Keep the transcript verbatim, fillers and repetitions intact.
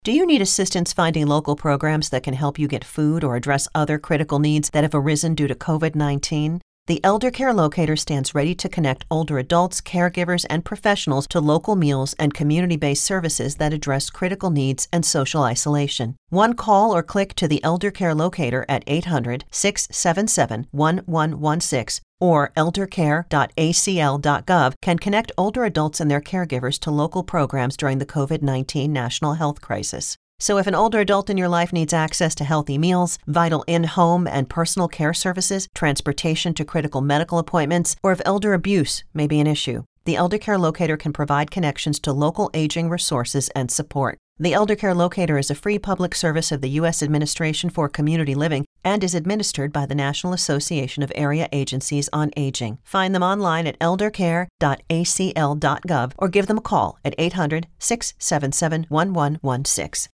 Do you need assistance finding local programs that can help you get food or address other critical needs that have arisen due to COVID nineteen? The Elder Care Locator stands ready to connect older adults, caregivers, and professionals to local meals and community-based services that address critical needs and social isolation. One call or click to the Elder Care Locator at eight hundred, six seven seven, one one one six or elder care dot a c l dot gov can connect older adults and their caregivers to local programs during the COVID nineteen national health crisis. So if an older adult in your life needs access to healthy meals, vital in-home and personal care services, transportation to critical medical appointments, or if elder abuse may be an issue, the Elder Care Locator can provide connections to local aging resources and support. The Elder Care Locator is a free public service of the U S Administration for Community Living and is administered by the National Association of Area Agencies on Aging. Find them online at elder care dot a c l dot gov or give them a call at eight hundred, six seven seven, one one one six.